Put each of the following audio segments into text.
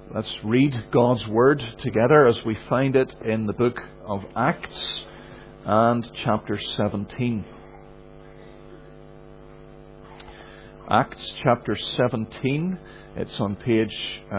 Let's read God's Word together as we find it in the book of Acts and chapter 17. Acts chapter 17, it's on page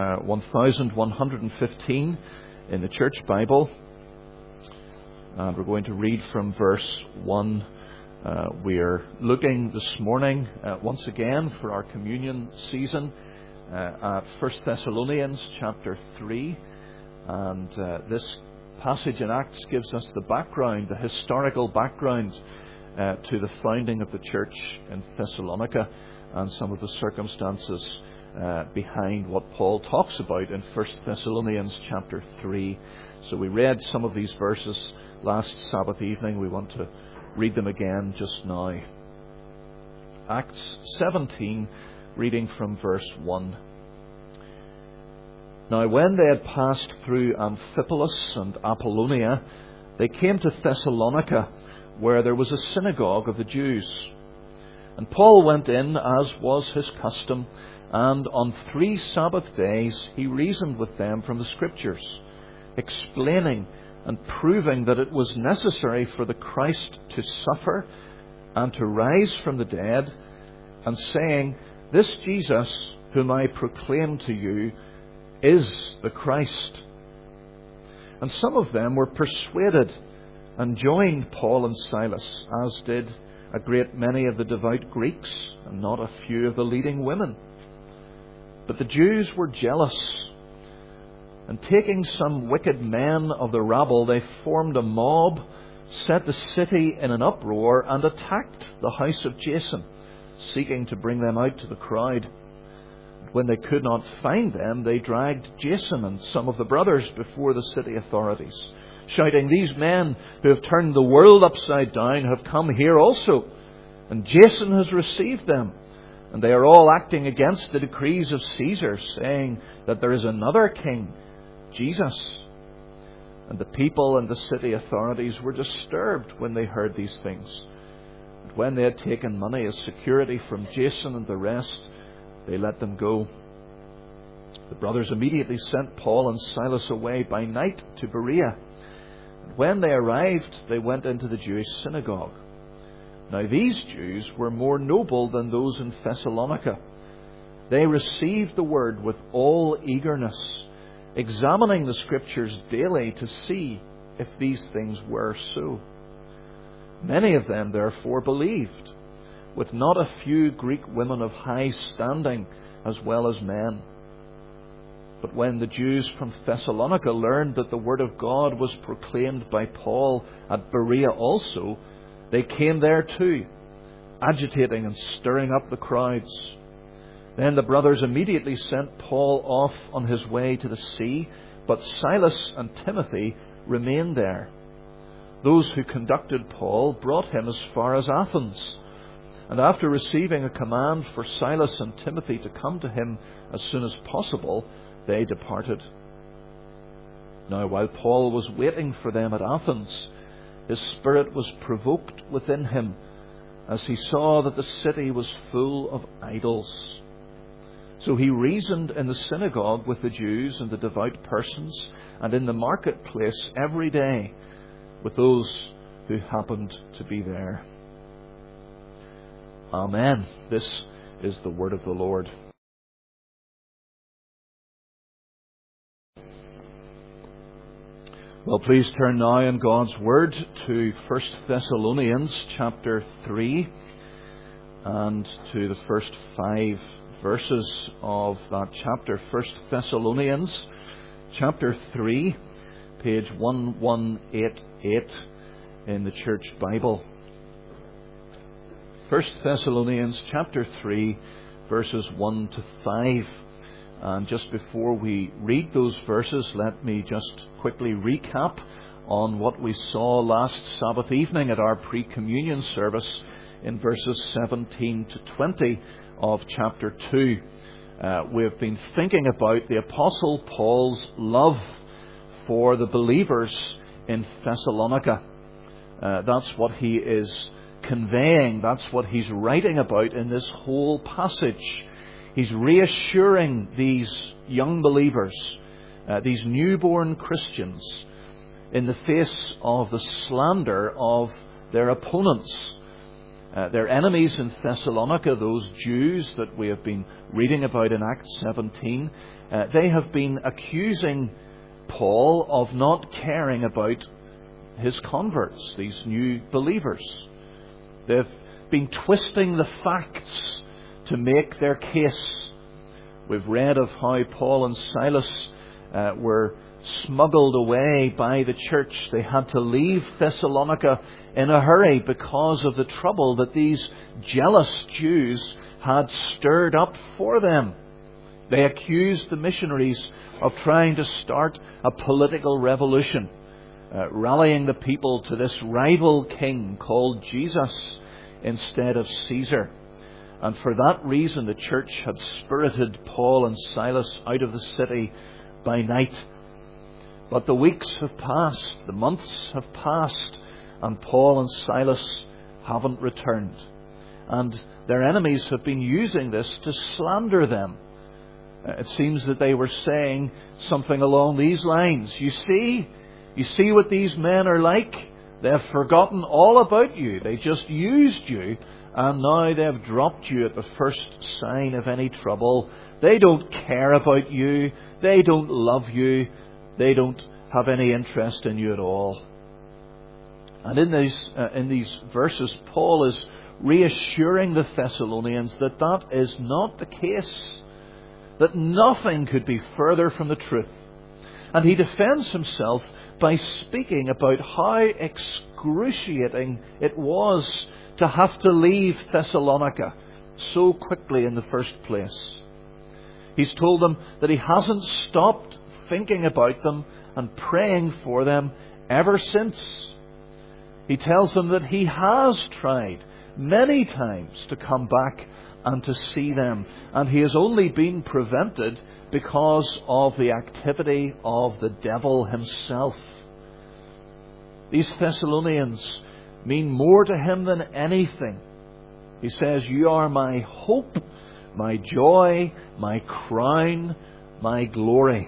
1115 in the Church Bible. And we're going to read from verse 1. We are looking this morning once again for our communion season at 1 Thessalonians chapter 3. And this passage in Acts gives us the background, the historical background to the founding of the church in Thessalonica and some of the circumstances behind what Paul talks about in 1 Thessalonians chapter 3. So we read some of these verses last Sabbath evening. We want to read them again just now. Acts 17, reading from verse 1. Now when they had passed through Amphipolis and Apollonia, they came to Thessalonica, where there was a synagogue of the Jews. And Paul went in, as was his custom, and on 3 Sabbath days he reasoned with them from the Scriptures, explaining and proving that it was necessary for the Christ to suffer and to rise from the dead, and saying, "This Jesus, whom I proclaim to you, is the Christ." And some of them were persuaded and joined Paul and Silas, as did a great many of the devout Greeks, and not a few of the leading women. But the Jews were jealous, and taking some wicked men of the rabble, they formed a mob, set the city in an uproar, and attacked the house of Jason, seeking to bring them out to the crowd. When they could not find them, they dragged Jason and some of the brothers before the city authorities, shouting, "These men who have turned the world upside down have come here also, and Jason has received them. And they are all acting against the decrees of Caesar, saying that there is another king, Jesus." And the people and the city authorities were disturbed when they heard these things. And when they had taken money as security from Jason and the rest, they let them go. The brothers immediately sent Paul and Silas away by night to Berea. And when they arrived, they went into the Jewish synagogue. Now these Jews were more noble than those in Thessalonica. They received the word with all eagerness, examining the Scriptures daily to see if these things were so. Many of them therefore believed, with not a few Greek women of high standing as well as men. But when the Jews from Thessalonica learned that the word of God was proclaimed by Paul at Berea also, they came there too, agitating and stirring up the crowds. Then the brothers immediately sent Paul off on his way to the sea, but Silas and Timothy remained there. Those who conducted Paul brought him as far as Athens. And after receiving a command for Silas and Timothy to come to him as soon as possible, they departed. Now while Paul was waiting for them at Athens, his spirit was provoked within him as he saw that the city was full of idols. So he reasoned in the synagogue with the Jews and the devout persons, and in the marketplace every day with those who happened to be there. Amen. This is the word of the Lord. Well, please turn now in God's Word to 1 Thessalonians chapter 3 and to the first 5 verses of that chapter. 1 Thessalonians chapter 3, page 1188 in the Church Bible. 1 Thessalonians chapter 3, verses 1 to 5. And just before we read those verses, let me just quickly recap on what we saw last Sabbath evening at our pre-communion service in verses 17 to 20 of chapter 2. We have been thinking about the Apostle Paul's love for the believers in Thessalonica. That's what he is conveying. That's what he's writing about in this whole passage. He's reassuring these young believers, these newborn Christians, in the face of the slander of their opponents, their enemies in Thessalonica, those Jews that we have been reading about in Acts 17. They have been accusing Paul of not caring about his converts, these new believers. They've been twisting the facts to make their case. We've read of how Paul and Silas were smuggled away by the church. They had to leave Thessalonica in a hurry because of the trouble that these jealous Jews had stirred up for them. They accused the missionaries of trying to start a political revolution, rallying the people to this rival king called Jesus instead of Caesar. And for that reason, the church had spirited Paul and Silas out of the city by night. But the weeks have passed, the months have passed, and Paul and Silas haven't returned. And their enemies have been using this to slander them. It seems that they were saying something along these lines. You see what these men are like? They've forgotten all about you. They just used you, and now they've dropped you at the first sign of any trouble. They don't care about you. They don't love you. They don't have any interest in you at all. And in these verses, Paul is reassuring the Thessalonians that that is not the case, that nothing could be further from the truth. And he defends himself by speaking about how excruciating it was to have to leave Thessalonica so quickly in the first place. He's told them that he hasn't stopped thinking about them and praying for them ever since. He tells them that he has tried many times to come back and to see them, and he has only been prevented because of the activity of the devil himself. These Thessalonians mean more to him than anything. He says, "You are my hope, my joy, my crown, my glory."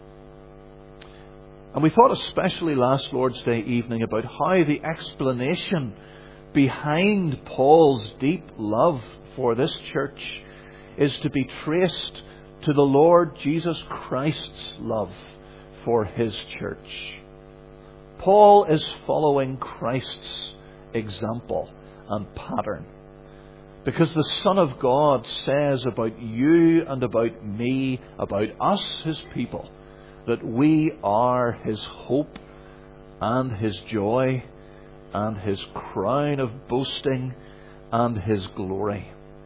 And we thought especially last Lord's Day evening about how the explanation behind Paul's deep love for this church is to be traced to the Lord Jesus Christ's love for his church. Paul is following Christ's example and pattern, because the Son of God says about you and about me, about us, his people, that we are his hope and his joy and his crown of boasting and his glory.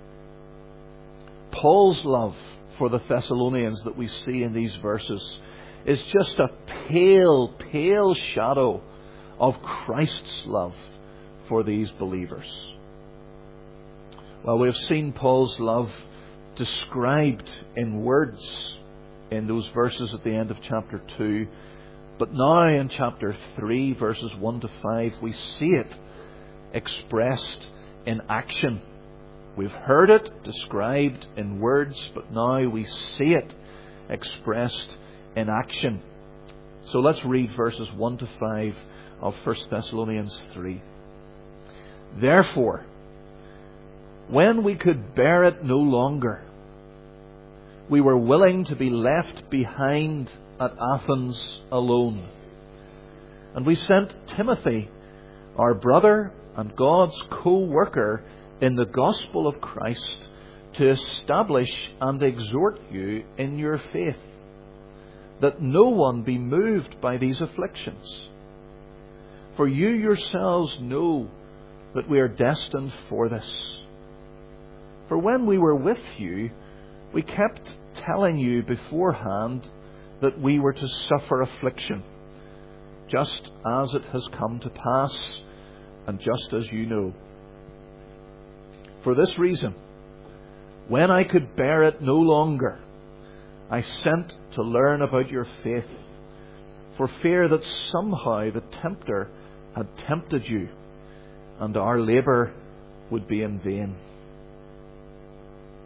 Paul's love for the Thessalonians that we see in these verses is just a pale, pale shadow of Christ's love for these believers. Well, we have seen Paul's love described in words in those verses at the end of chapter 2. But now in chapter 3, verses 1 to 5, we see it expressed in action. We've heard it described in words, but now we see it expressed in action. So let's read verses 1 to 5 of 1 Thessalonians 3. Therefore, when we could bear it no longer, we were willing to be left behind at Athens alone. And we sent Timothy, our brother and God's co-worker in the gospel of Christ, to establish and exhort you in your faith, that no one be moved by these afflictions. For you yourselves know that we are destined for this. For when we were with you, we kept telling you beforehand that we were to suffer affliction, just as it has come to pass, and just as you know. For this reason, when I could bear it no longer, I sent to learn about your faith, for fear that somehow the tempter had tempted you, and our labour would be in vain.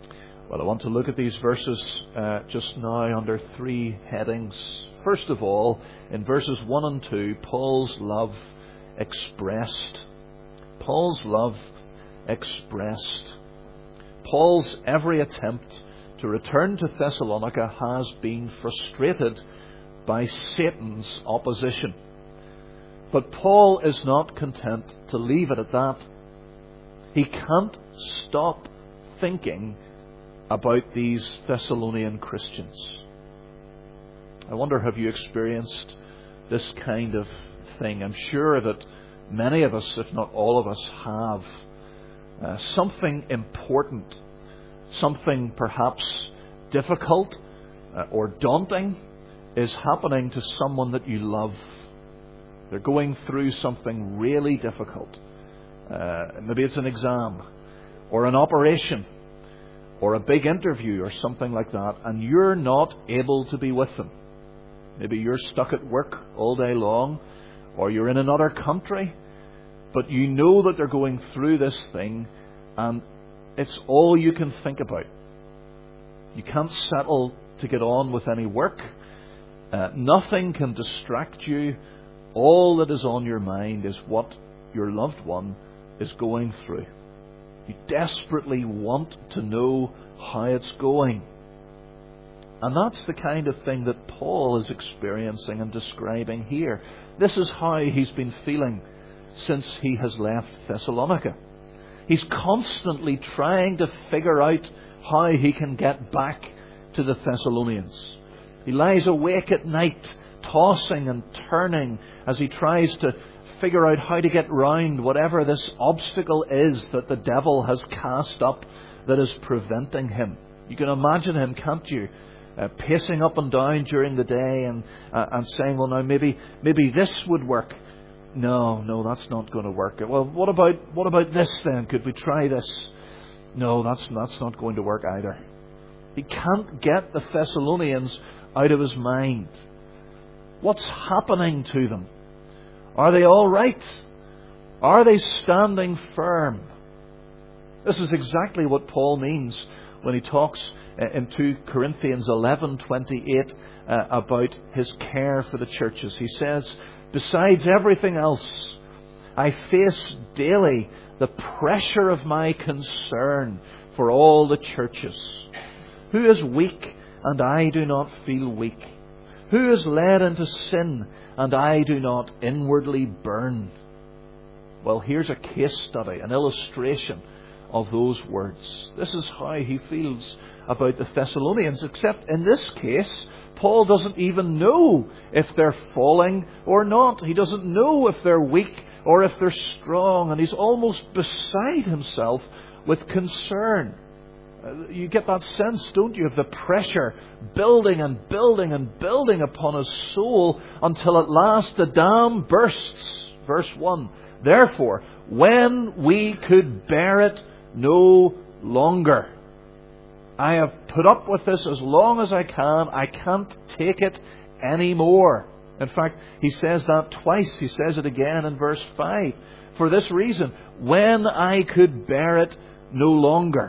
Well, I want to look at these verses just now under three headings. First of all, in verses 1 and 2, Paul's love expressed. Paul's love expressed. Paul's every attempt to return to Thessalonica has been frustrated by Satan's opposition. But Paul is not content to leave it at that. He can't stop thinking about these Thessalonian Christians. I wonder, have you experienced this kind of thing? I'm sure that many of us, if not all of us, have. Something important, something perhaps difficult or daunting is happening to someone that you love. They're going through something really difficult. Maybe it's an exam or an operation or a big interview or something like that, and you're not able to be with them. Maybe you're stuck at work all day long, or you're in another country, but you know that they're going through this thing, and it's all you can think about. You can't settle to get on with any work. Nothing can distract you. All that is on your mind is what your loved one is going through. You desperately want to know how it's going. And that's the kind of thing that Paul is experiencing and describing here. This is how he's been feeling since he has left Thessalonica. He's constantly trying to figure out how he can get back to the Thessalonians. He lies awake at night, tossing and turning as he tries to figure out how to get round whatever this obstacle is that the devil has cast up that is preventing him. You can imagine him, can't you? Pacing up and down during the day and saying, well, now maybe this would work. No, that's not going to work. Well, what about this then? Could we try this? No, that's not going to work either. He can't get the Thessalonians out of his mind. What's happening to them? Are they all right? Are they standing firm? This is exactly what Paul means when he talks in 2 Corinthians 11:28 about his care for the churches. He says, besides everything else, I face daily the pressure of my concern for all the churches. Who is weak and I do not feel weak? Who is led into sin and I do not inwardly burn? Well, here's a case study, an illustration of those words. This is how he feels about the Thessalonians, except in this case, Paul doesn't even know if they're falling or not. He doesn't know if they're weak or if they're strong, and he's almost beside himself with concern. You get that sense, don't you, of the pressure building and building and building upon his soul until at last the dam bursts. Verse 1. Therefore, when we could bear it no longer, I have put up with this as long as I can. I can't take it anymore. In fact, he says that twice. He says it again in verse 5. For this reason, when I could bear it no longer.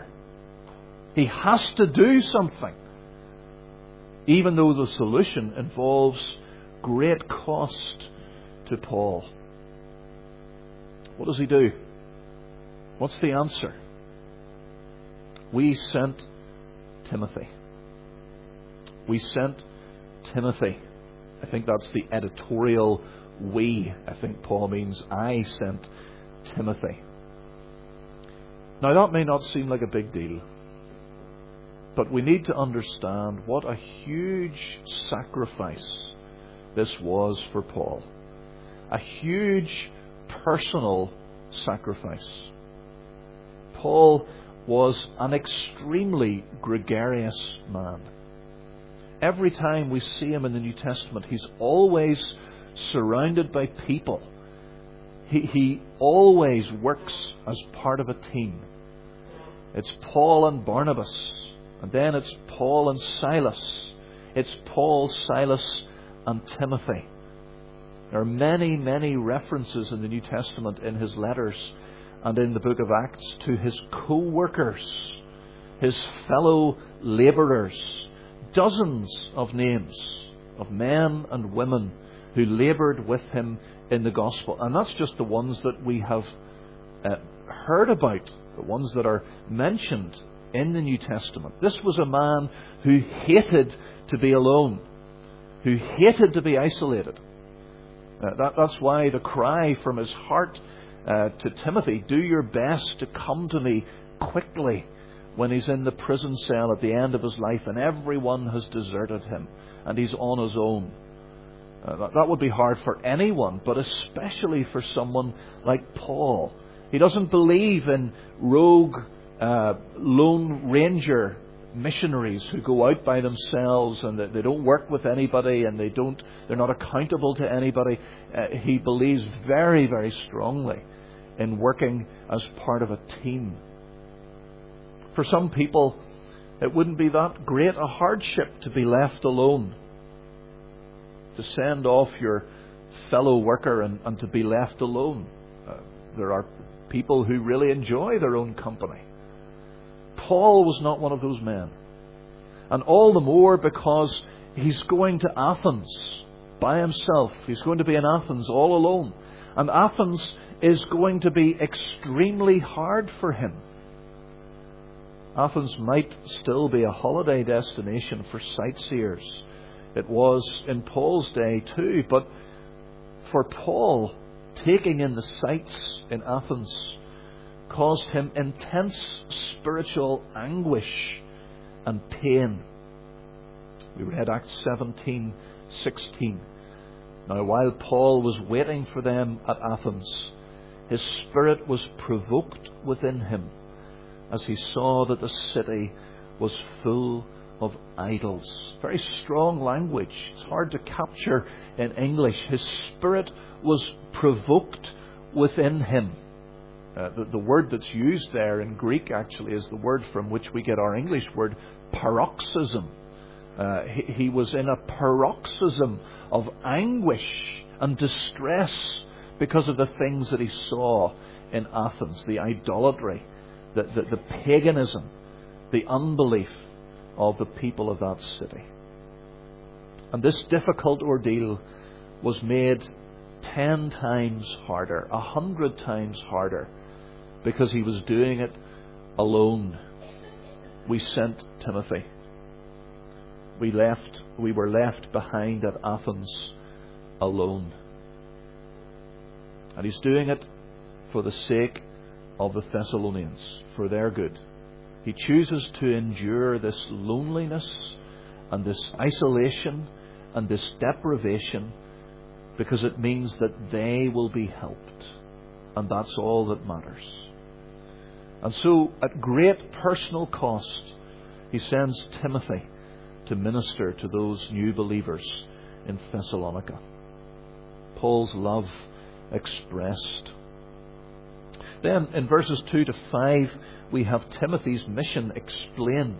He has to do something, even though the solution involves great cost to Paul. What does he do? What's the answer? We sent Timothy. We sent Timothy. I think that's the editorial we. I think Paul means I sent Timothy. Now that may not seem like a big deal, but we need to understand what a huge sacrifice this was for Paul. A huge personal sacrifice. Paul was an extremely gregarious man. Every time we see him in the New Testament, he's always surrounded by people. He always works as part of a team. It's Paul and Barnabas. And then it's Paul and Silas. It's Paul, Silas, and Timothy. There are many, many references in the New Testament in his letters and in the book of Acts to his co-workers, his fellow labourers. Dozens of names of men and women who laboured with him in the gospel. And that's just the ones that we have heard about, the ones that are mentioned in the New Testament. This was a man who hated to be alone, who hated to be isolated. That's why the cry from his heart to Timothy, do your best to come to me quickly, when he's in the prison cell at the end of his life and everyone has deserted him and he's on his own. That would be hard for anyone, but especially for someone like Paul. He doesn't believe in rogue, lone ranger missionaries who go out by themselves and they don't work with anybody and they're not accountable to anybody. He believes very, very strongly in working as part of a team. For some people, it wouldn't be that great a hardship to be left alone, to send off your fellow worker and to be left alone. There are people who really enjoy their own company. Paul was not one of those men. And all the more because he's going to Athens by himself. He's going to be in Athens all alone. And Athens is going to be extremely hard for him. Athens might still be a holiday destination for sightseers. It was in Paul's day too, but for Paul, taking in the sights in Athens caused him intense spiritual anguish and pain. We read Acts 17:16. Now, while Paul was waiting for them at Athens, his spirit was provoked within him as he saw that the city was full of idols. Very strong language. It's hard to capture in English. His spirit was provoked within him. The word that's used there in Greek actually is the word from which we get our English word paroxysm. He was in a paroxysm of anguish and distress because of the things that he saw in Athens, the idolatry, the paganism, the unbelief of the people of that city. And this difficult ordeal was made 10 times harder, 100 times harder, because he was doing it alone. We sent Timothy. We were left behind at Athens alone. And he's doing it for the sake of the Thessalonians, for their good. He chooses to endure this loneliness and this isolation and this deprivation because it means that they will be helped. And that's all that matters. And so, at great personal cost, he sends Timothy to minister to those new believers in Thessalonica. Paul's love expressed. Then, in verses 2 to 5, we have Timothy's mission explained.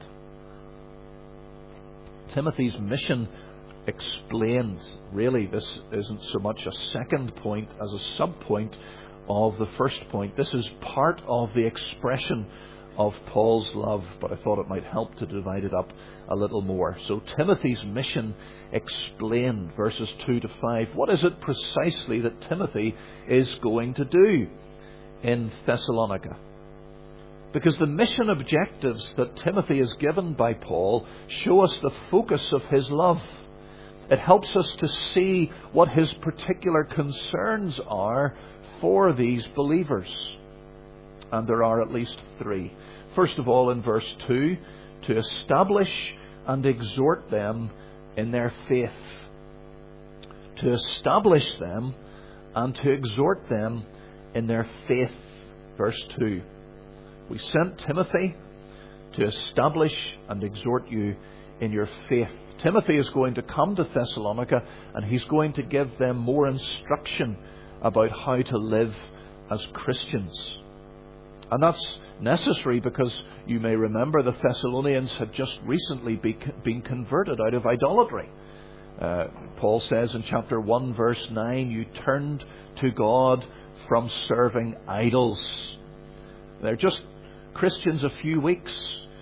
Timothy's mission explained. Really, this isn't so much a second point as a sub-point of the first point. This is part of the expression of Paul's love, but I thought it might help to divide it up a little more. So Timothy's mission explained, verses 2 to 5. What is it precisely that Timothy is going to do in Thessalonica? Because the mission objectives that Timothy is given by Paul show us the focus of his love. It helps us to see what his particular concerns are for these believers. And there are at least 3. First of all, in verse 2, to establish and exhort them in their faith. To establish them and to exhort them in their faith. Verse 2. We sent Timothy to establish and exhort you in your faith. Timothy is going to come to Thessalonica and he's going to give them more instruction about how to live as Christians. And that's necessary because you may remember the Thessalonians had just recently been converted out of idolatry. Paul says in chapter 1 verse 9, you turned to God from serving idols. They're just Christians a few weeks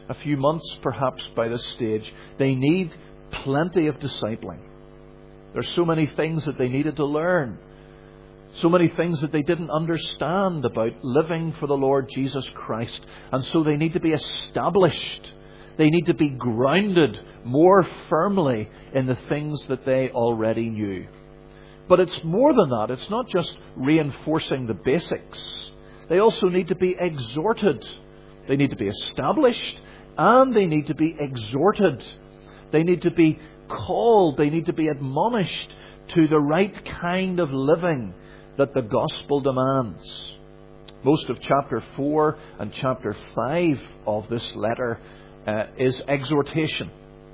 a few months perhaps by this stage. They need plenty of discipling. There's so many things that they needed to learn. So many things that they didn't understand about living for the Lord Jesus Christ. And so they need to be established. They need to be grounded more firmly in the things that they already knew. But it's more than that. It's not just reinforcing the basics. They also need to be exhorted. They need to be established and they need to be exhorted. They need to be called. They need to be admonished to the right kind of living that the gospel demands. Most of chapter 4 and chapter 5 of this letter is exhortation.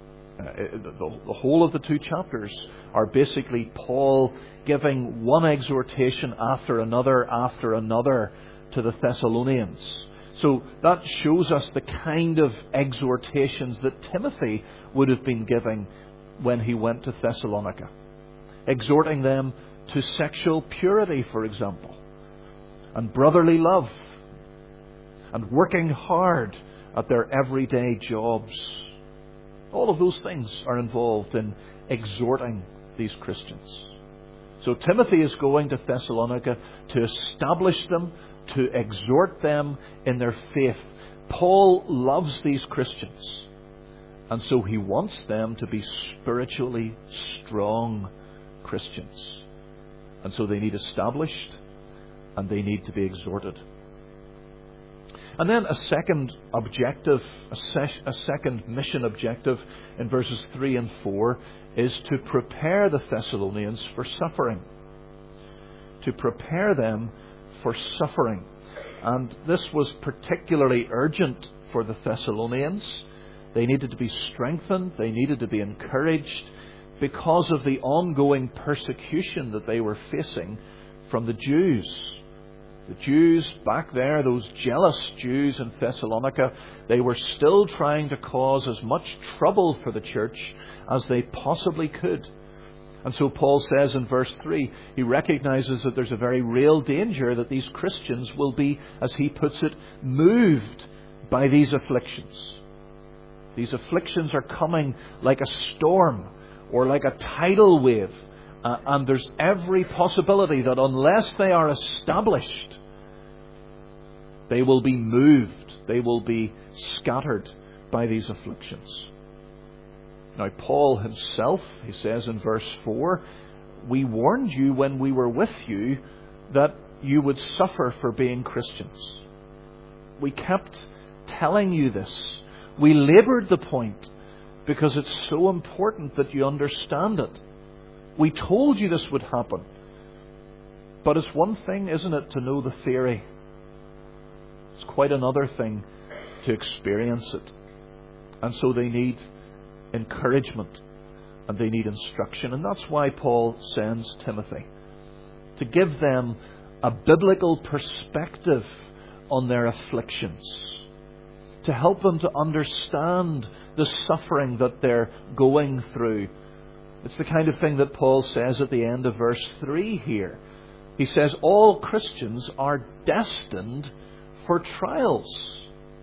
The whole of the 2 chapters are basically Paul giving one exhortation after another to the Thessalonians. So that shows us the kind of exhortations that Timothy would have been giving when he went to Thessalonica. Exhorting them to sexual purity, for example, and brotherly love, and working hard at their everyday jobs. All of those things are involved in exhorting these Christians. So Timothy is going to Thessalonica to establish them, to exhort them in their faith. Paul loves these Christians, and so he wants them to be spiritually strong Christians. And so they need established and they need to be exhorted. And then a second objective, a second mission objective in verses 3 and 4 is to prepare the Thessalonians for suffering. To prepare them for suffering. And this was particularly urgent for the Thessalonians. They needed to be strengthened. They needed to be encouraged because of the ongoing persecution that they were facing from the Jews. The Jews back there, those jealous Jews in Thessalonica, they were still trying to cause as much trouble for the church as they possibly could. And so Paul says in verse 3, he recognizes that there's a very real danger that these Christians will be, as he puts it, moved by these afflictions. These afflictions are coming like a storm or like a tidal wave. And there's every possibility that unless they are established, they will be moved. They will be scattered by these afflictions. Now, Paul himself, he says in verse 4, we warned you when we were with you that you would suffer for being Christians. We kept telling you this. We laboured the point because it's so important that you understand it. We told you this would happen. But it's one thing, isn't it, to know the theory. It's quite another thing to experience it. And so they need encouragement and they need instruction. And that's why Paul sends Timothy, to give them a biblical perspective on their afflictions, to help them to understand the suffering that they're going through. It's the kind of thing that Paul says at the end of verse 3 here. He says, all Christians are destined for trials.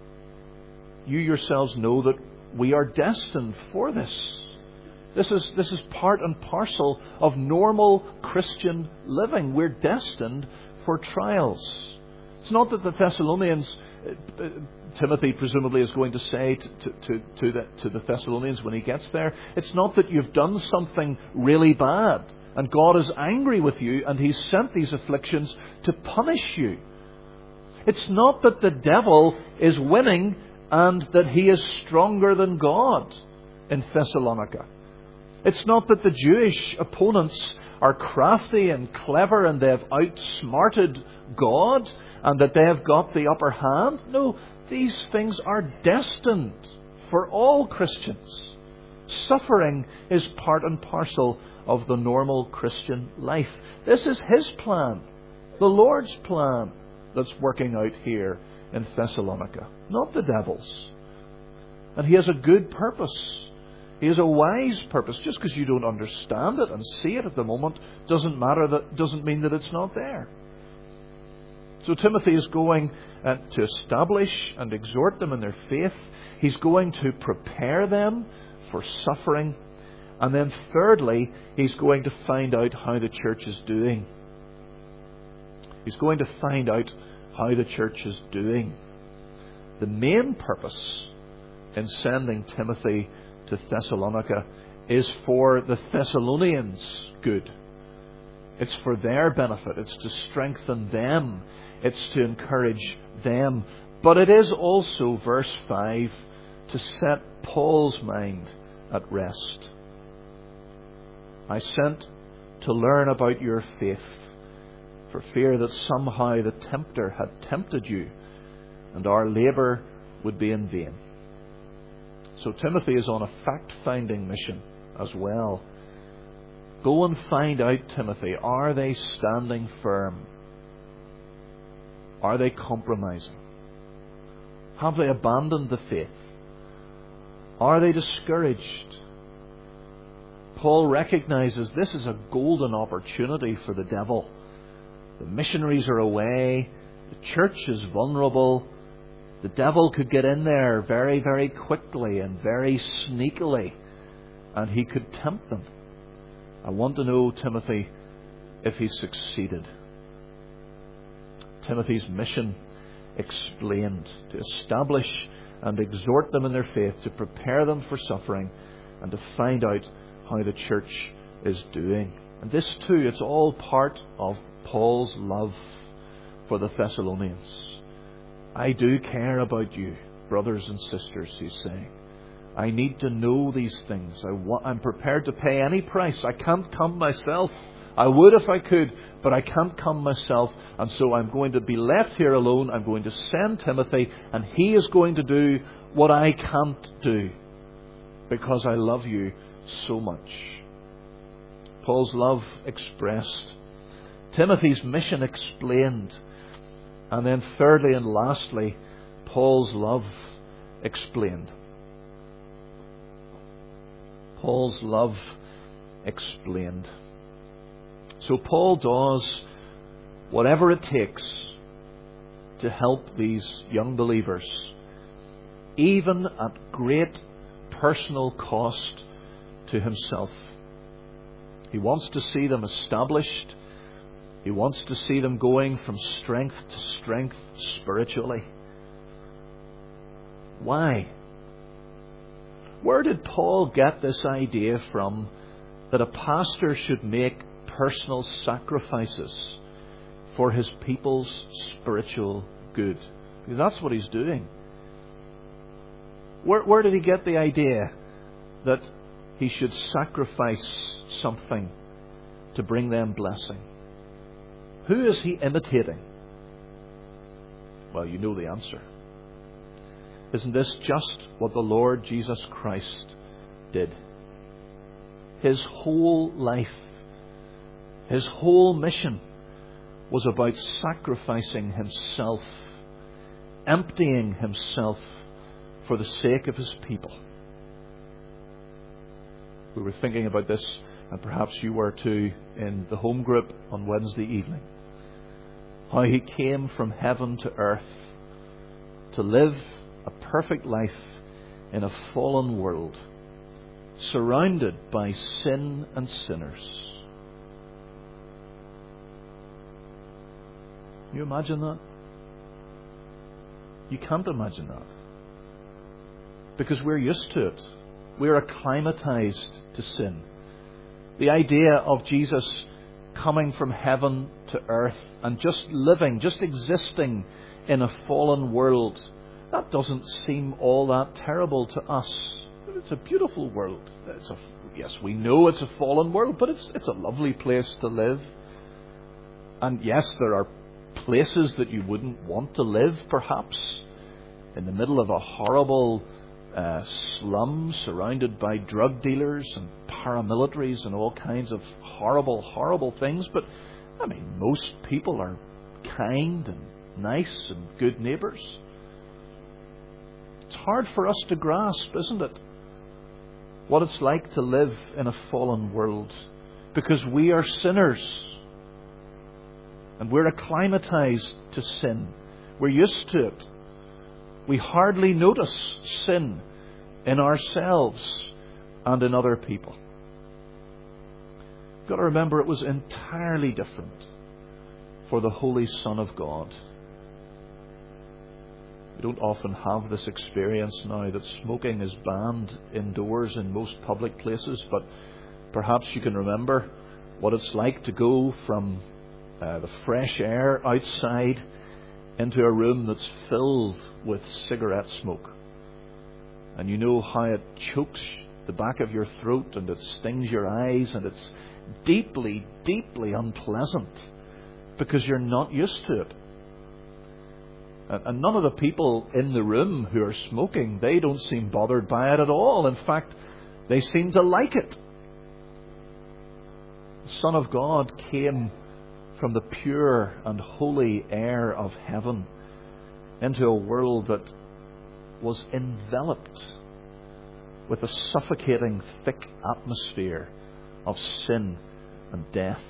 You yourselves know that we are destined for this. This is part and parcel of normal Christian living. We're destined for trials. It's not that the Thessalonians, Timothy presumably is going to say to the Thessalonians when he gets there, it's not that you've done something really bad and God is angry with you and He's sent these afflictions to punish you. It's not that the devil is winning and that he is stronger than God in Thessalonica. It's not that the Jewish opponents are crafty and clever and they have outsmarted God and that they have got the upper hand. No, these things are destined for all Christians. Suffering is part and parcel of the normal Christian life. This is His plan, the Lord's plan, that's working out here in Thessalonica, not the devil's. And He has a good purpose. He has a wise purpose. Just because you don't understand it and see it at the moment doesn't mean that it's not there. So Timothy is going to establish and exhort them in their faith. He's going to prepare them for suffering. And then thirdly, he's going to find out how the church is doing. He's going to find out how the church is doing. The main purpose in sending Timothy to Thessalonica is for the Thessalonians' good. It's for their benefit. It's to strengthen them. It's to encourage them. But it is also, verse 5, to set Paul's mind at rest. I sent to learn about your faith, for fear that somehow the tempter had tempted you, and our labour would be in vain. So Timothy is on a fact-finding mission as well. Go and find out, Timothy, are they standing firm? Are they compromising? Have they abandoned the faith? Are they discouraged? Paul recognizes this is a golden opportunity for the devil. The missionaries are away. The church is vulnerable. The devil could get in there very, very quickly and very sneakily, and he could tempt them. I want to know, Timothy, if he succeeded. Timothy's mission explained: to establish and exhort them in their faith, to prepare them for suffering, and to find out how the church is doing. And this too, it's all part of Paul's love for the Thessalonians. I do care about you, brothers and sisters, he's saying. I need to know these things. I'm prepared to pay any price. I can't come myself. I would if I could, but I can't come myself. And so I'm going to be left here alone. I'm going to send Timothy, and he is going to do what I can't do, because I love you so much. Paul's love expressed, Timothy's mission explained, and then thirdly and lastly, Paul's love explained. Paul's love explained. So Paul does whatever it takes to help these young believers, even at great personal cost to himself. He wants to see them established. He wants to see them going from strength to strength spiritually. Why? Where did Paul get this idea from that a pastor should make personal sacrifices for his people's spiritual good? Because that's what he's doing. Where did he get the idea that he should sacrifice something to bring them blessing? Who is he imitating? Well, you know the answer. Isn't this just what the Lord Jesus Christ did? His whole life, his whole mission was about sacrificing himself, emptying himself for the sake of his people. We were thinking about this, and perhaps you were too, in the home group on Wednesday evening. How he came from heaven to earth to live a perfect life in a fallen world, surrounded by sin and sinners. Can you imagine that? You can't imagine that. Because we're used to it. We're acclimatized to sin. The idea of Jesus coming from heaven to earth and just living, just existing in a fallen world, that doesn't seem all that terrible to us. It's a beautiful world. Yes, we know it's a fallen world, but it's a lovely place to live. And yes, there are places that you wouldn't want to live, perhaps, in the middle of a horrible slum surrounded by drug dealers and paramilitaries and all kinds of horrible, horrible things. But, I mean, most people are kind and nice and good neighbours. It's hard for us to grasp, isn't it, what it's like to live in a fallen world, because we are sinners and we're acclimatized to sin. We're used to it. We hardly notice sin in ourselves and in other people. You've got to remember, it was entirely different for the Holy Son of God. We don't often have this experience now that smoking is banned indoors in most public places, but perhaps you can remember what it's like to go from the fresh air outside into a room that's filled with cigarette smoke. And you know how it chokes the back of your throat and it stings your eyes, and it's deeply, deeply unpleasant because you're not used to it. And none of the people in the room who are smoking, they don't seem bothered by it at all. In fact, they seem to like it. The Son of God came from the pure and holy air of heaven into a world that was enveloped with a suffocating, thick atmosphere of sin and death.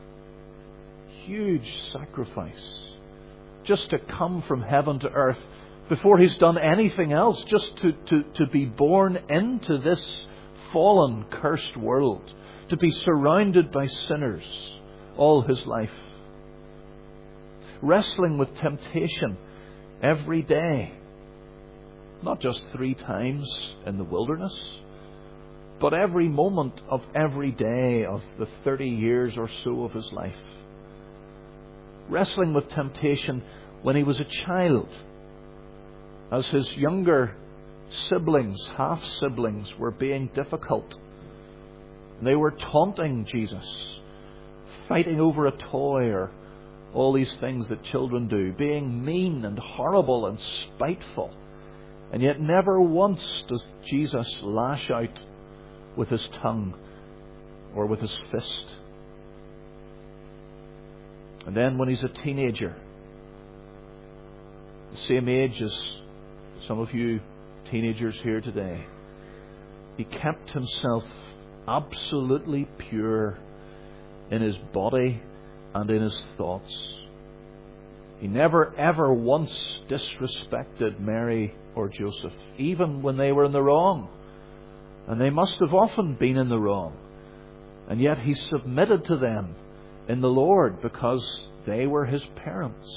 Huge sacrifice. Just to come from heaven to earth before He's done anything else, just to be born into this fallen, cursed world, to be surrounded by sinners all His life, wrestling with temptation every day, not just 3 times in the wilderness, but every moment of every day of the 30 years or so of His life. Wrestling with temptation when He was a child, as His younger siblings, half-siblings, were being difficult. They were taunting Jesus, fighting over a toy or all these things that children do, being mean and horrible and spiteful. And yet never once does Jesus lash out with His tongue or with His fist. And then when He's a teenager, the same age as some of you teenagers here today, He kept Himself absolutely pure in His body and in His thoughts. He never ever once disrespected Mary or Joseph, even when they were in the wrong. And they must have often been in the wrong. And yet He submitted to them in the Lord because they were His parents.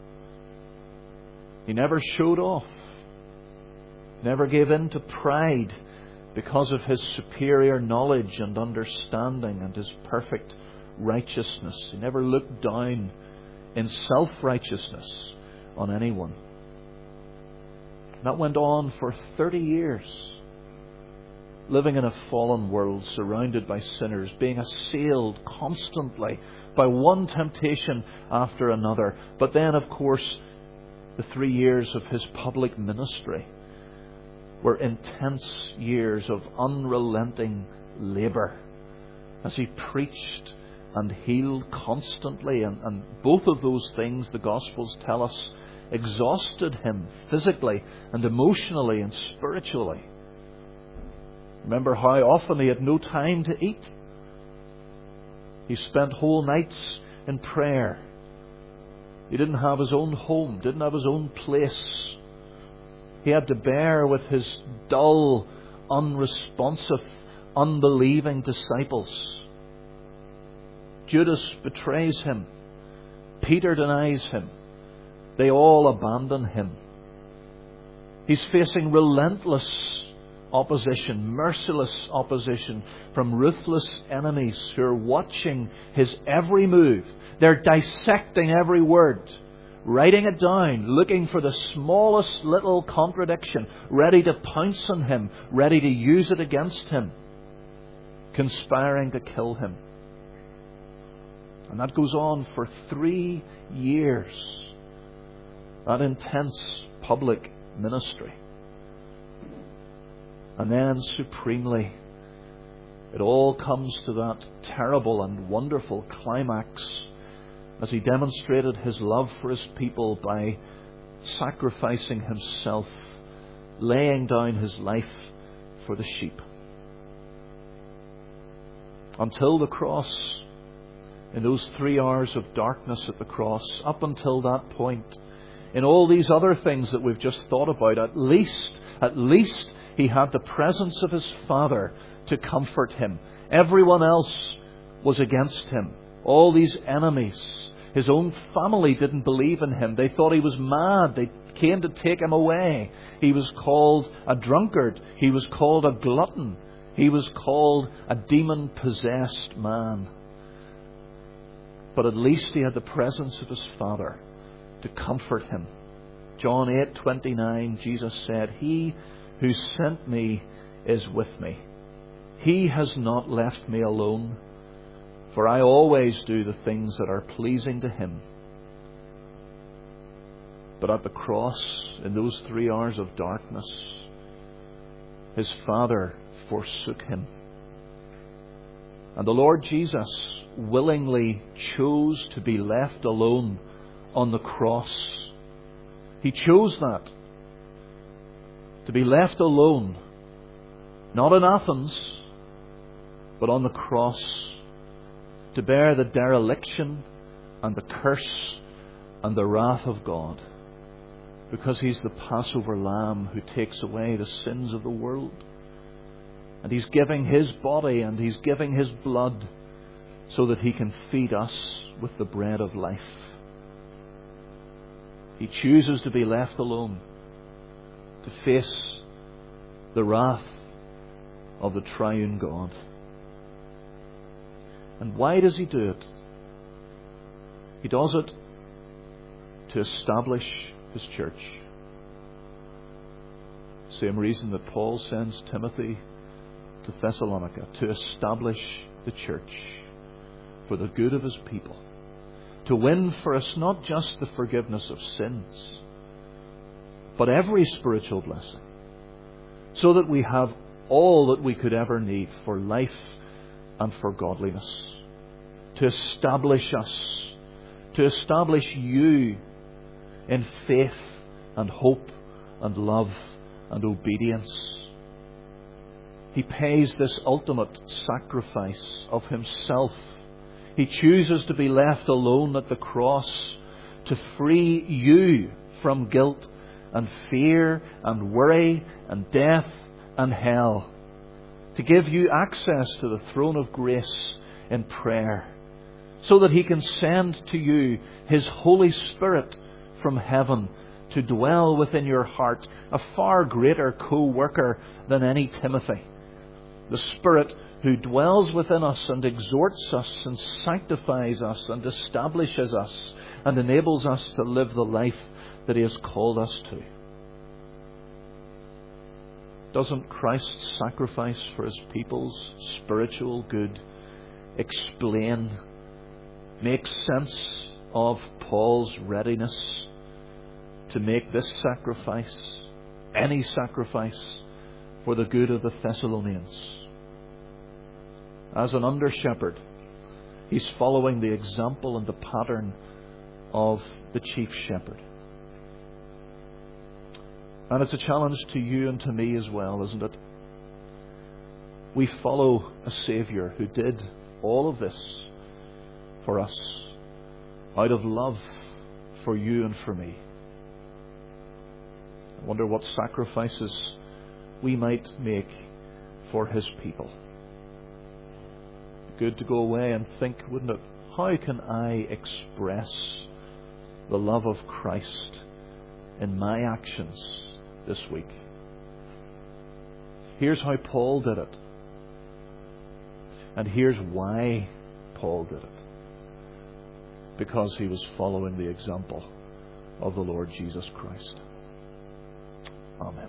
He never showed off, never gave in to pride because of His superior knowledge and understanding and His perfect righteousness. He never looked down in self-righteousness on anyone. That went on for 30 years, living in a fallen world, surrounded by sinners, being assailed constantly by one temptation after another. But then, of course, the 3 years of His public ministry were intense years of unrelenting labour as He preached and healed constantly. And both of those things, the Gospels tell us, exhausted Him physically and emotionally and spiritually. Remember how often He had no time to eat. He spent whole nights in prayer. He didn't have His own home, didn't have His own place. He had to bear with His dull, unresponsive, unbelieving disciples. Judas betrays Him. Peter denies Him. They all abandon Him. He's facing relentless opposition, merciless opposition from ruthless enemies who are watching His every move. They're dissecting every word, writing it down, looking for the smallest little contradiction, ready to pounce on Him, ready to use it against Him, conspiring to kill Him. And that goes on for 3 years, that intense public ministry. And then supremely, it all comes to that terrible and wonderful climax as He demonstrated His love for His people by sacrificing Himself, laying down His life for the sheep. Until the cross, in those 3 hours of darkness at the cross, up until that point, in all these other things that we've just thought about, at least he had the presence of his Father to comfort him. Everyone else was against him. All these enemies. His own family didn't believe in him. They thought he was mad. They came to take him away. He was called a drunkard. He was called a glutton. He was called a demon-possessed man. But at least he had the presence of his Father to comfort him. John 8:29, Jesus said, "He who sent me is with me. He has not left me alone, for I always do the things that are pleasing to him." But at the cross, in those 3 hours of darkness, his Father forsook him. And the Lord Jesus willingly chose to be left alone on the cross. He chose that. To be left alone, not in Athens, but on the cross, to bear the dereliction and the curse and the wrath of God, because He's the Passover Lamb who takes away the sins of the world. And He's giving His body and He's giving His blood so that He can feed us with the bread of life. He chooses to be left alone, to face the wrath of the triune God. And why does He do it? He does it to establish His church. Same reason that Paul sends Timothy to Thessalonica, to establish the church for the good of his people, to win for us not just the forgiveness of sins, but every spiritual blessing, so that we have all that we could ever need for life and for godliness, to establish us, to establish you in faith and hope and love and obedience. He pays this ultimate sacrifice of Himself. He chooses to be left alone at the cross to free you from guilt and fear and worry and death and hell, to give you access to the throne of grace in prayer, so that He can send to you His Holy Spirit from heaven to dwell within your heart, a far greater co-worker than any Timothy. The Spirit who dwells within us and exhorts us and sanctifies us and establishes us and enables us to live the life that He has called us to. Doesn't Christ's sacrifice for His people's spiritual good make sense of Paul's readiness to make this sacrifice, any sacrifice, for the good of the Thessalonians? As an under-shepherd, he's following the example and the pattern of the chief shepherd. And it's a challenge to you and to me as well, isn't it? We follow a Saviour who did all of this for us out of love for you and for me. I wonder what sacrifices we might make for His people. Good to go away and think, wouldn't it? How can I express the love of Christ in my actions this week? Here's how Paul did it. And here's why Paul did it. Because he was following the example of the Lord Jesus Christ. Amen.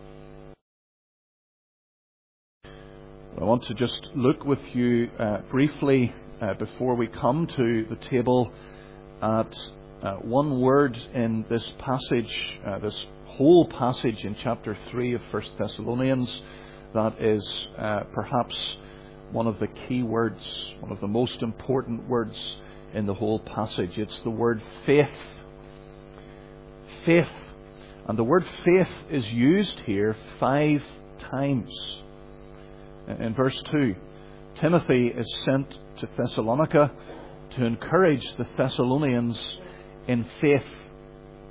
I want to just look with you briefly before we come to the table at one word in this passage, this whole passage in chapter 3 of 1 Thessalonians, that is perhaps one of the key words, one of the most important words in the whole passage. It's the word faith. Faith. And the word faith is used here 5 times. In verse 2, Timothy is sent to Thessalonica to encourage the Thessalonians in faith.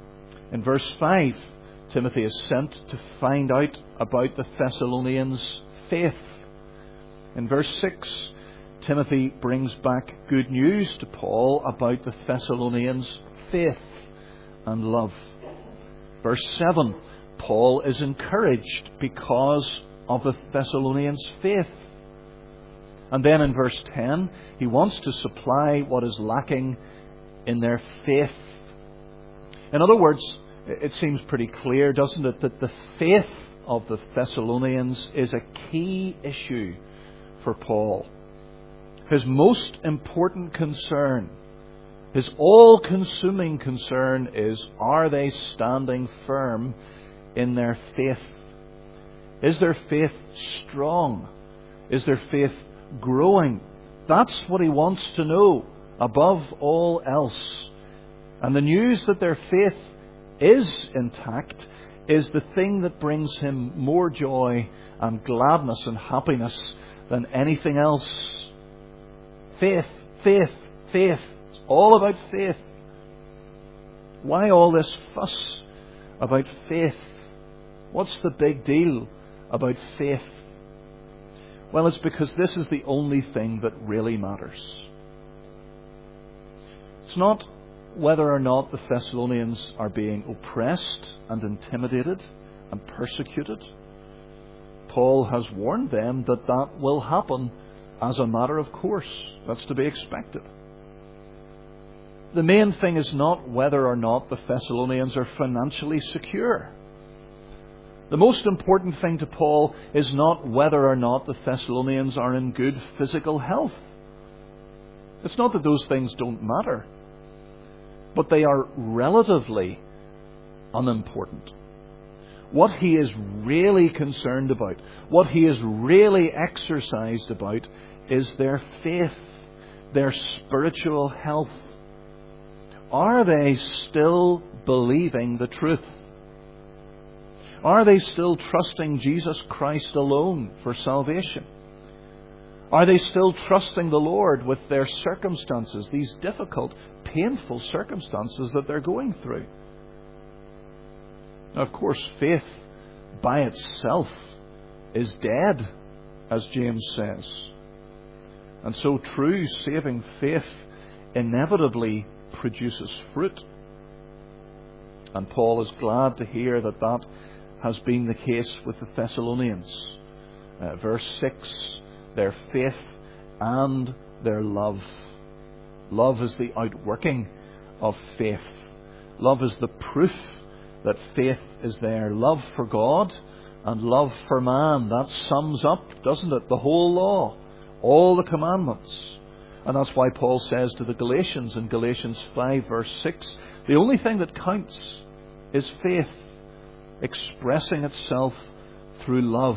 In verse 5, Timothy is sent to find out about the Thessalonians' faith. In verse 6, Timothy brings back good news to Paul about the Thessalonians' faith and love. Verse 7, Paul is encouraged because of the Thessalonians' faith. And then in verse 10, he wants to supply what is lacking in their faith. In other words, it seems pretty clear, doesn't it, that the faith of the Thessalonians is a key issue for Paul. His most important concern, his all-consuming concern is, are they standing firm in their faith? Is their faith strong? Is their faith growing? That's what he wants to know above all else. And the news that their faith is intact is the thing that brings him more joy and gladness and happiness than anything else. Faith, faith, faith. It's all about faith. Why all this fuss about faith? What's the big deal about faith? Well, it's because this is the only thing that really matters. It's not whether or not the Thessalonians are being oppressed and intimidated and persecuted. Paul has warned them that that will happen as a matter of course. That's to be expected. The main thing is not whether or not the Thessalonians are financially secure. The most important thing to Paul is not whether or not the Thessalonians are in good physical health. It's not that those things don't matter, but they are relatively unimportant. What he is really concerned about, what he is really exercised about, is their faith, their spiritual health. Are they still believing the truth? Are they still trusting Jesus Christ alone for salvation? Are they still trusting the Lord with their circumstances, these difficult, painful circumstances that they're going through? Now, of course, faith by itself is dead, as James says. And so true saving faith inevitably produces fruit. And Paul is glad to hear that that has been the case with the Thessalonians. Verse 6, their faith and their love. Love is the outworking of faith. Love is the proof that faith is there. Love for God and love for man. That sums up, doesn't it, the whole law, all the commandments. And that's why Paul says to the Galatians in Galatians 5 verse 6, the only thing that counts is faith, expressing itself through love.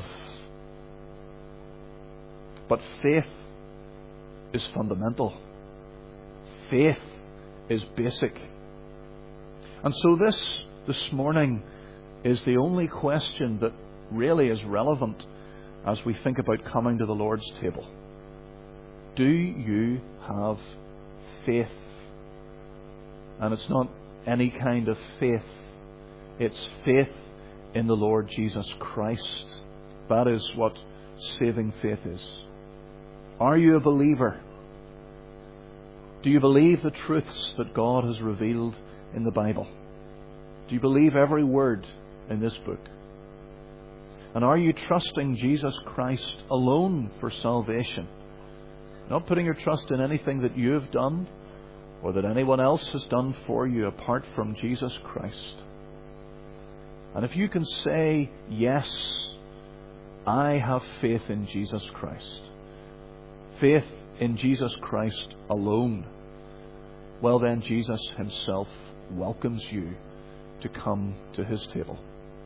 But faith is fundamental. Faith is basic. And so this morning is the only question that really is relevant as we think about coming to the Lord's table. Do you have faith? And it's not any kind of faith. It's faith in the Lord Jesus Christ. That is what saving faith is. Are you a believer? Do you believe the truths that God has revealed in the Bible? Do you believe every word in this book? And are you trusting Jesus Christ alone for salvation? Not putting your trust in anything that you have done or that anyone else has done for you apart from Jesus Christ. And if you can say, yes, I have faith in Jesus Christ, faith in Jesus Christ alone, well then Jesus himself welcomes you to come to his table.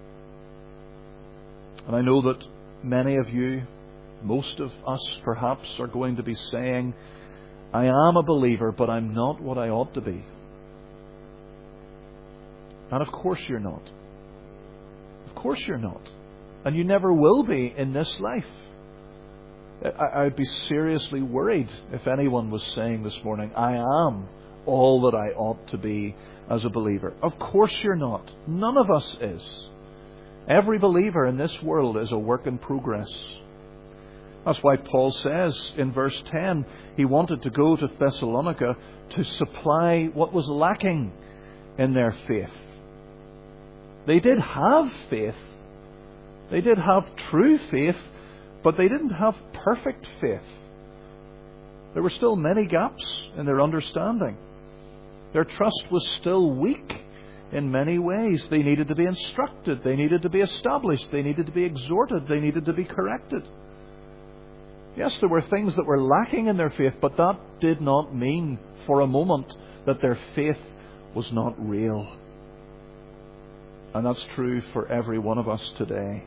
And I know that many of you, most of us perhaps, are going to be saying, I am a believer, but I'm not what I ought to be. And of course you're not. Of course you're not. And you never will be in this life. I'd be seriously worried if anyone was saying this morning, I am all that I ought to be as a believer. Of course you're not. None of us is. Every believer in this world is a work in progress. That's why Paul says in verse 10, he wanted to go to Thessalonica to supply what was lacking in their faith. They did have faith. They did have true faith, but they didn't have perfect faith. There were still many gaps in their understanding. Their trust was still weak in many ways. They needed to be instructed. They needed to be established. They needed to be exhorted. They needed to be corrected. Yes, there were things that were lacking in their faith, but that did not mean for a moment that their faith was not real. And that's true for every one of us today.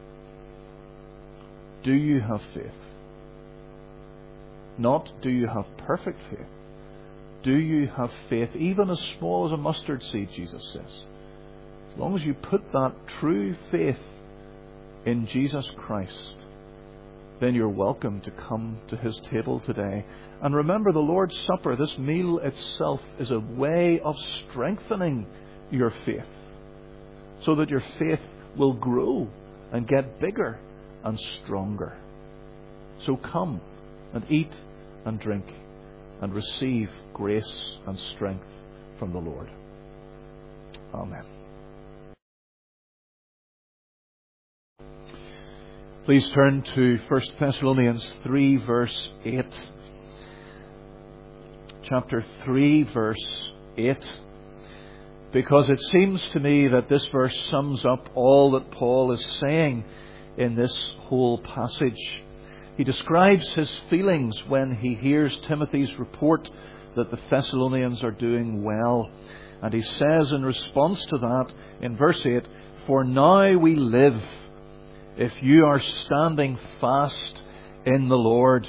Do you have faith? Not do you have perfect faith. Do you have faith, even as small as a mustard seed, Jesus says. As long as you put that true faith in Jesus Christ, then you're welcome to come to His table today. And remember, the Lord's Supper, this meal itself, is a way of strengthening your faith, so that your faith will grow and get bigger and stronger. So come and eat and drink and receive grace and strength from the Lord. Amen. Please turn to 1 Thessalonians 3 verse 8. Chapter 3 verse 8. Because it seems to me that this verse sums up all that Paul is saying in this whole passage. He describes his feelings when he hears Timothy's report that the Thessalonians are doing well. And he says in response to that, in verse 8, "For now we live, if you are standing fast in the Lord."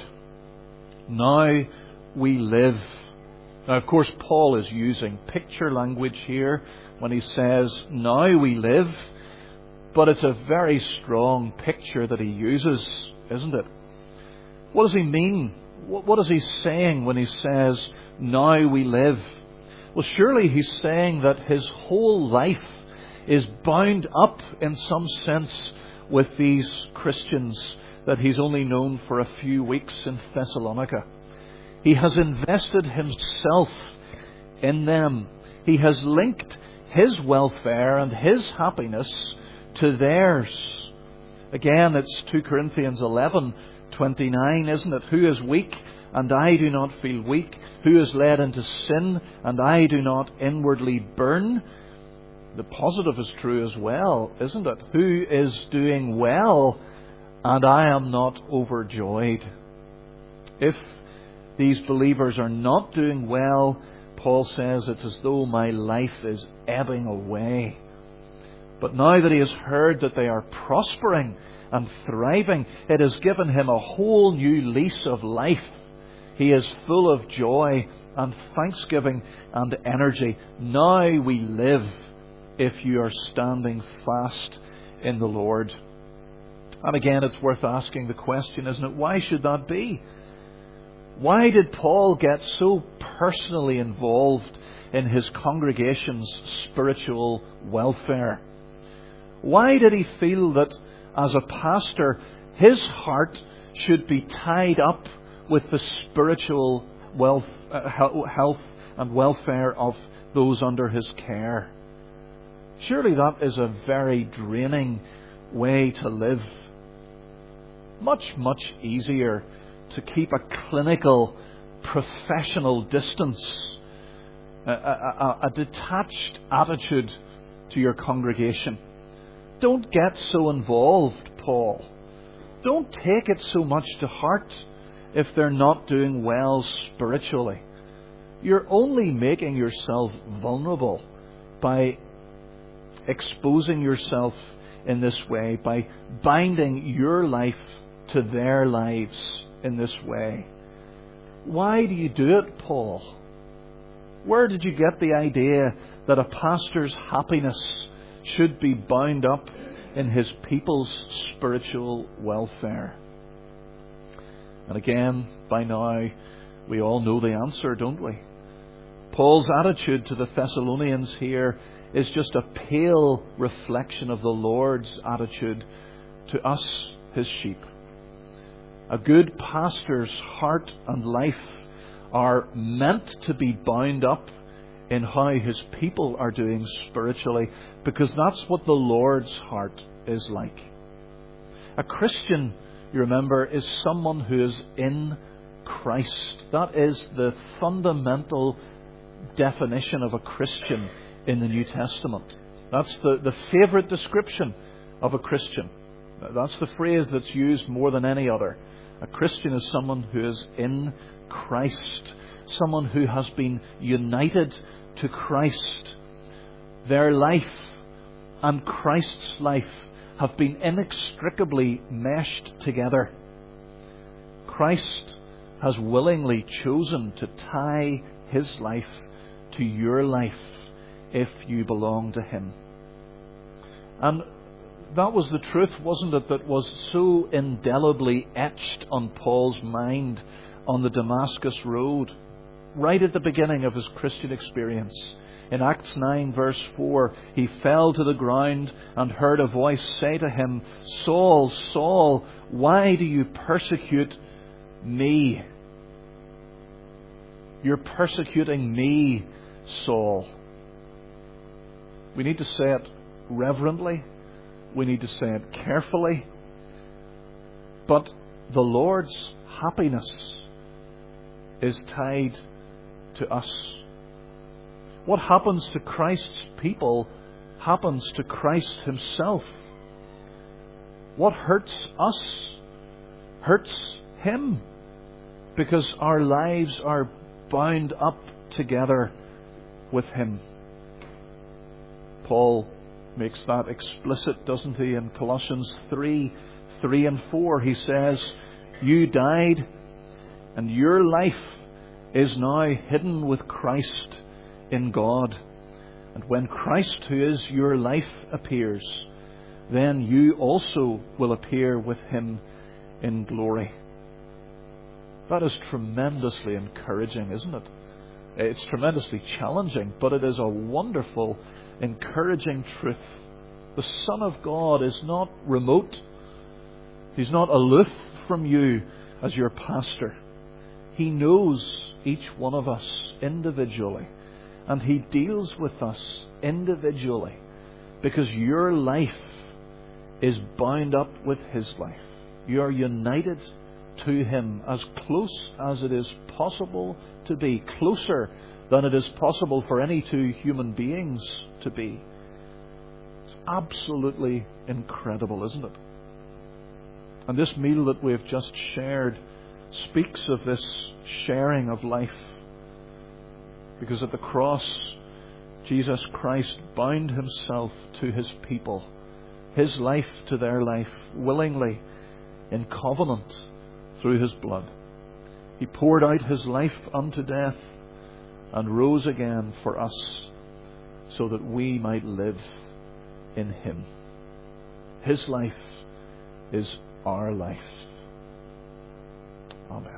Now we live. Now, of course, Paul is using picture language here when he says, "Now we live." But it's a very strong picture that he uses, isn't it? What does he mean? What is he saying when he says, "Now we live"? Well, surely he's saying that his whole life is bound up in some sense with these Christians that he's only known for a few weeks in Thessalonica. He has invested himself in them. He has linked his welfare and his happiness to theirs. Again, it's 2 Corinthians 11:29, isn't it? "Who is weak, and I do not feel weak? Who is led into sin, and I do not inwardly burn?" The positive is true as well, isn't it? Who is doing well, and I am not overjoyed? If these believers are not doing well, Paul says it's as though my life is ebbing away. But now that he has heard that they are prospering and thriving, it has given him a whole new lease of life. He is full of joy and thanksgiving and energy. Now we live if you are standing fast in the Lord. And again, it's worth asking the question, isn't it? Why should that be? Why did Paul get so personally involved in his congregation's spiritual welfare? Why did he feel that as a pastor, his heart should be tied up with the spiritual health and welfare of those under his care? Surely that is a very draining way to live. Much, much easier to keep a clinical, professional distance, a detached attitude to your congregation. Don't get so involved, Paul. Don't take it so much to heart if they're not doing well spiritually. You're only making yourself vulnerable by exposing yourself in this way, by binding your life to their lives in this way. Why do you do it, Paul? Where did you get the idea that a pastor's happiness should be bound up in his people's spiritual welfare? And again, by now, we all know the answer, don't we? Paul's attitude to the Thessalonians here is just a pale reflection of the Lord's attitude to us, His sheep. A good pastor's heart and life are meant to be bound up in how His people are doing spiritually, because that's what the Lord's heart is like. A Christian, you remember, is someone who is in Christ. That is the fundamental definition of a Christian in the New Testament. That's the favourite description of a Christian. That's the phrase that's used more than any other. A Christian is someone who is in Christ, someone who has been united to Christ. Their life and Christ's life have been inextricably meshed together. Christ has willingly chosen to tie His life to your life if you belong to Him. And that was the truth, wasn't it, that was so indelibly etched on Paul's mind on the Damascus Road, right at the beginning of his Christian experience. In Acts 9 verse 4, he fell to the ground and heard a voice say to him, "Saul, Saul, why do you persecute me? You're persecuting me, Saul." We need to say it reverently. We need to say it carefully. But the Lord's happiness is tied to us. What happens to Christ's people happens to Christ Himself. What hurts us hurts Him, because our lives are bound up together with Him. Paul makes that explicit, doesn't he? In Colossians 3 and 4, he says, "You died, and your life is now hidden with Christ in God. And when Christ, who is your life, appears, then you also will appear with Him in glory." That is tremendously encouraging, isn't it? It's tremendously challenging, but it is a wonderful, encouraging truth. The Son of God is not remote. He's not aloof from you as your pastor. He knows each one of us individually, and He deals with us individually, because your life is bound up with His life. You are united to Him as close as it is possible to be, closer than it is possible for any two human beings to be. It's absolutely incredible, isn't it? And this meal that we have just shared speaks of this sharing of life. Because at the cross, Jesus Christ bound Himself to His people, His life to their life, willingly, in covenant through His blood. He poured out His life unto death and rose again for us, so that we might live in Him. His life is our life. Amen.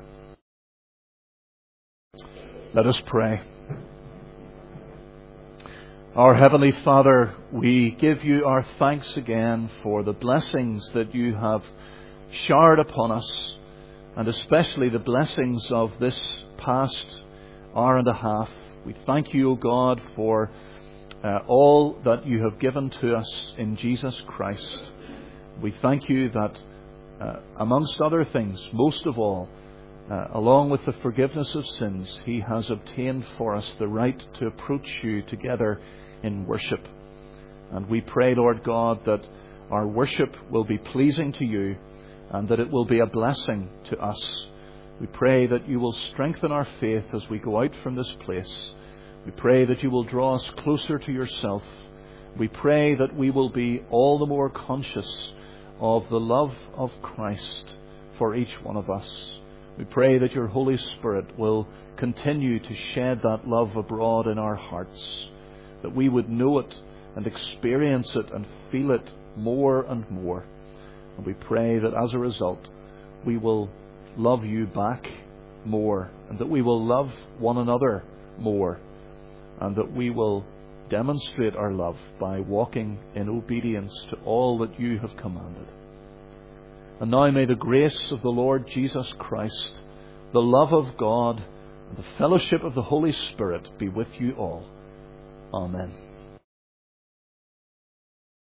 Let us pray. Our Heavenly Father, we give You our thanks again for the blessings that You have showered upon us, and especially the blessings of this past hour and a half. We thank You, O God, for all that You have given to us in Jesus Christ. We thank You that amongst other things, most of all, along with the forgiveness of sins, He has obtained for us the right to approach You together in worship. And we pray, Lord God, that our worship will be pleasing to You, and that it will be a blessing to us. We pray that You will strengthen our faith as we go out from this place. We pray that You will draw us closer to Yourself. We pray that we will be all the more conscious of the love of Christ for each one of us. We pray that Your Holy Spirit will continue to shed that love abroad in our hearts, that we would know it and experience it and feel it more and more. And we pray that as a result, we will love You back more, and that we will love one another more and that we will demonstrate our love by walking in obedience to all that you have commanded. And now may the grace of the Lord Jesus Christ, the love of God, and the fellowship of the Holy Spirit be with you all. Amen.